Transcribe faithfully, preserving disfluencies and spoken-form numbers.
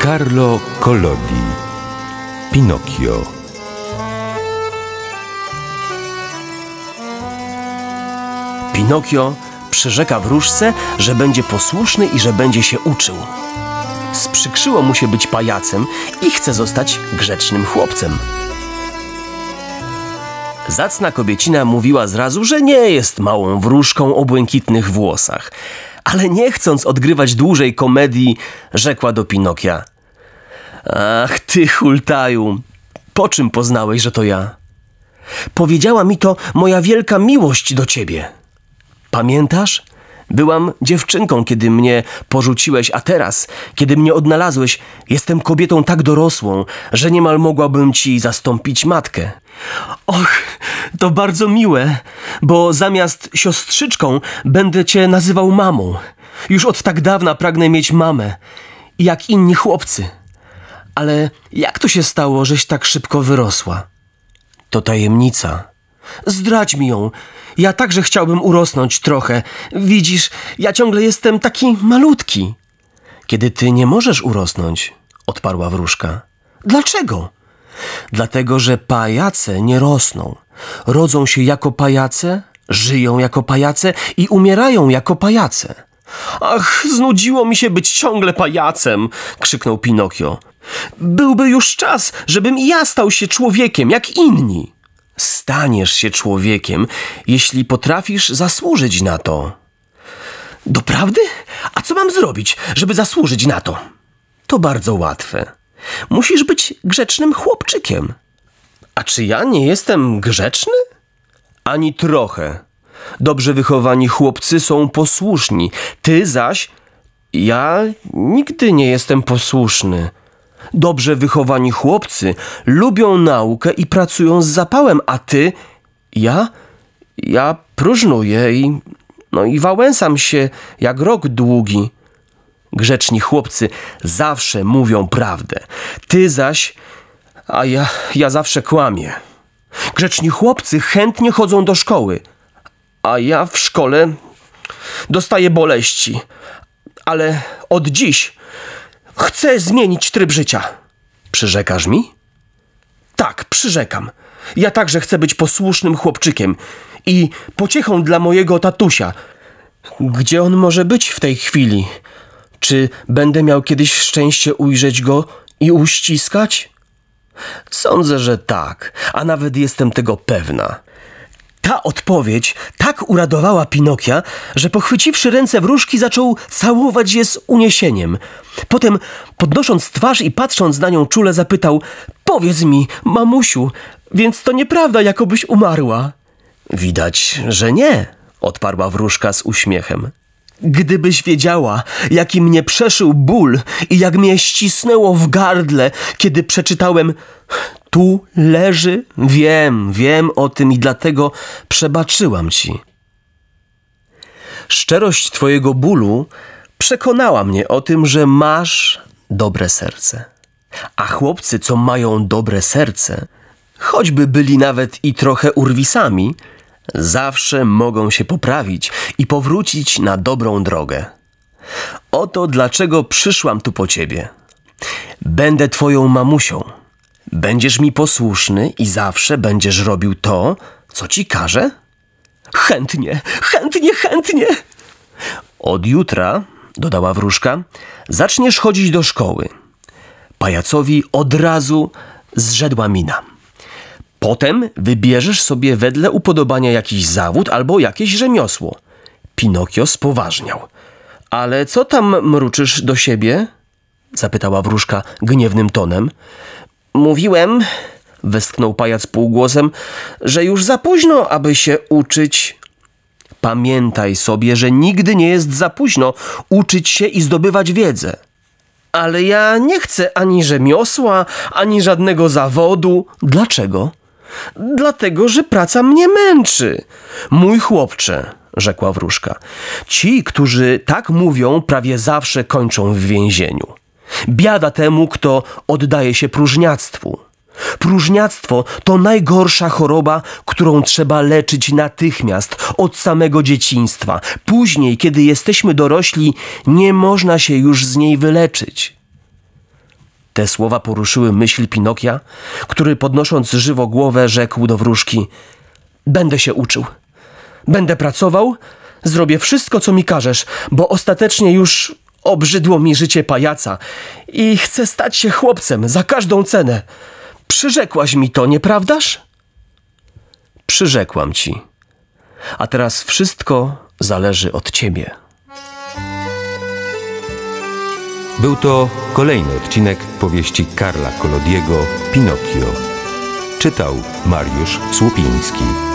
Carlo Collodi. Pinokio. Pinokio przyrzeka wróżce, że będzie posłuszny i że będzie się uczył. Sprzykrzyło mu się być pajacem i chce zostać grzecznym chłopcem. Zacna kobiecina mówiła zrazu, że nie jest małą wróżką o błękitnych włosach, ale nie chcąc odgrywać dłużej komedii, rzekła do Pinokia: Ach, ty hultaju, po czym poznałeś, że to ja? Powiedziała mi to moja wielka miłość do ciebie. Pamiętasz? Byłam dziewczynką, kiedy mnie porzuciłeś, a teraz, kiedy mnie odnalazłeś, jestem kobietą tak dorosłą, że niemal mogłabym ci zastąpić matkę. Och, to bardzo miłe, bo zamiast siostrzyczką będę cię nazywał mamą. Już od tak dawna pragnę mieć mamę, jak inni chłopcy. Ale jak to się stało, żeś tak szybko wyrosła? To tajemnica. Zdradź mi ją. Ja także chciałbym urosnąć trochę. Widzisz, ja ciągle jestem taki malutki. Kiedy ty nie możesz urosnąć, odparła wróżka. Dlaczego? Dlatego, że pajace nie rosną. Rodzą się jako pajace, żyją jako pajace i umierają jako pajace. Ach, znudziło mi się być ciągle pajacem, krzyknął Pinokio. Byłby już czas, żebym i ja stał się człowiekiem, jak inni. Staniesz się człowiekiem, jeśli potrafisz zasłużyć na to. Doprawdy? A co mam zrobić, żeby zasłużyć na to? To bardzo łatwe. Musisz być grzecznym chłopczykiem. A czy ja nie jestem grzeczny? Ani trochę. Dobrze wychowani chłopcy są posłuszni. Ty zaś... Ja nigdy nie jestem posłuszny. Dobrze wychowani chłopcy lubią naukę i pracują z zapałem, a ty... Ja? Ja próżnuję i... No i wałęsam się jak rok długi. Grzeczni chłopcy zawsze mówią prawdę. Ty zaś... A ja, ja zawsze kłamię. Grzeczni chłopcy chętnie chodzą do szkoły, a ja w szkole dostaję boleści. Ale od dziś chcę zmienić tryb życia. Przyrzekasz mi? Tak, przyrzekam. Ja także chcę być posłusznym chłopczykiem i pociechą dla mojego tatusia. Gdzie on może być w tej chwili? Czy będę miał kiedyś szczęście ujrzeć go i uściskać? Sądzę, że tak, a nawet jestem tego pewna. Ta odpowiedź tak uradowała Pinokia, że pochwyciwszy ręce wróżki, zaczął całować je z uniesieniem. Potem, podnosząc twarz i patrząc na nią czule, zapytał: Powiedz mi, mamusiu, więc to nieprawda, jakobyś umarła? Widać, że nie, odparła wróżka z uśmiechem. Gdybyś wiedziała, jaki mnie przeszył ból i jak mnie ścisnęło w gardle, kiedy przeczytałem: Tu leży. Wiem, wiem o tym i dlatego przebaczyłam ci. Szczerość twojego bólu przekonała mnie o tym, że masz dobre serce. A chłopcy, co mają dobre serce, choćby byli nawet i trochę urwisami, zawsze mogą się poprawić i powrócić na dobrą drogę. Oto dlaczego przyszłam tu po ciebie. Będę twoją mamusią. Będziesz mi posłuszny i zawsze będziesz robił to, co ci każę? Chętnie, chętnie, chętnie. Od jutra, dodała wróżka, zaczniesz chodzić do szkoły. Pajacowi od razu zrzedła mina. Potem wybierzesz sobie wedle upodobania jakiś zawód albo jakieś rzemiosło. Pinokio spoważniał. Ale co tam mruczysz do siebie? Zapytała wróżka gniewnym tonem. Mówiłem, westchnął pajac półgłosem, że już za późno, aby się uczyć. Pamiętaj sobie, że nigdy nie jest za późno uczyć się i zdobywać wiedzę. Ale ja nie chcę ani rzemiosła, ani żadnego zawodu. Dlaczego? Dlatego, że praca mnie męczy. Mój chłopcze, rzekła wróżka, ci, którzy tak mówią, prawie zawsze kończą w więzieniu. Biada temu, kto oddaje się próżniactwu. Próżniactwo to najgorsza choroba, którą trzeba leczyć natychmiast, od samego dzieciństwa. Później, kiedy jesteśmy dorośli, nie można się już z niej wyleczyć. Te słowa poruszyły myśl Pinokia, który podnosząc żywo głowę rzekł do wróżki: będę się uczył, będę pracował, zrobię wszystko, co mi każesz, bo ostatecznie już obrzydło mi życie pajaca i chcę stać się chłopcem za każdą cenę. Przyrzekłaś mi to, nieprawdaż? Przyrzekłam ci. A teraz wszystko zależy od ciebie. Był to kolejny odcinek powieści Karla Collodiego Pinokio. Czytał Mariusz Słupiński.